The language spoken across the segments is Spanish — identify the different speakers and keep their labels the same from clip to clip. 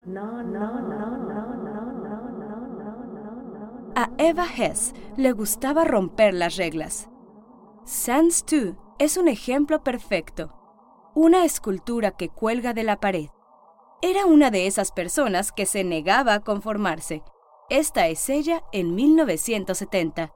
Speaker 1: A Eva Hess le gustaba romper las reglas. Sans Tu es un ejemplo perfecto. Una escultura que cuelga de la pared. Era una de esas personas que se negaba a conformarse. Esta es ella en 1970.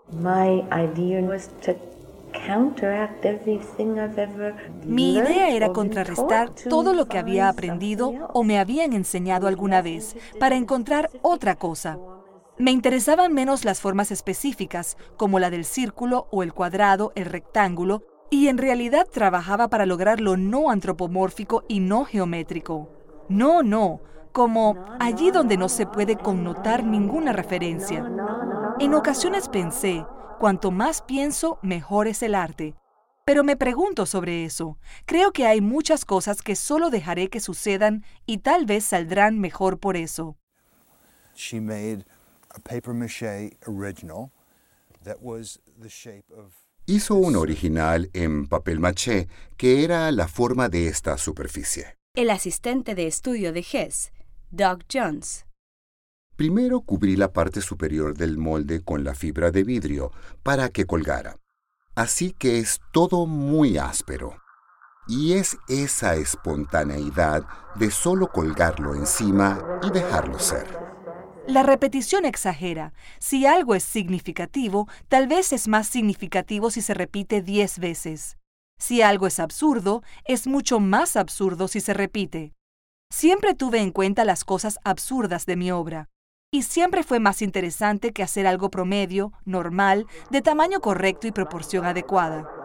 Speaker 2: Mi idea era contrarrestar todo lo que había aprendido o me habían enseñado alguna vez para encontrar otra cosa. Me interesaban menos las formas específicas, como la del círculo o el cuadrado, el rectángulo, y en realidad trabajaba para lograr lo no antropomórfico y no geométrico. No, como allí donde no se puede connotar ninguna referencia. En ocasiones pensé, cuanto más pienso, mejor es el arte. Pero me pregunto sobre eso. Creo que hay muchas cosas que solo dejaré que sucedan y tal vez saldrán mejor por eso.
Speaker 3: She made a paper maché original that was the shape of...
Speaker 4: Hizo un original en papel maché que era la forma de esta superficie.
Speaker 1: El asistente de estudio de Hess, Doug Jones.
Speaker 4: Primero cubrí la parte superior del molde con la fibra de vidrio para que colgara. Así que es todo muy áspero. Y es esa espontaneidad de solo colgarlo encima y dejarlo ser.
Speaker 2: La repetición exagera. Si algo es significativo, tal vez es más significativo si se repite 10 veces. Si algo es absurdo, es mucho más absurdo si se repite. Siempre tuve en cuenta las cosas absurdas de mi obra. Y siempre fue más interesante que hacer algo promedio, normal, de tamaño correcto y proporción adecuada.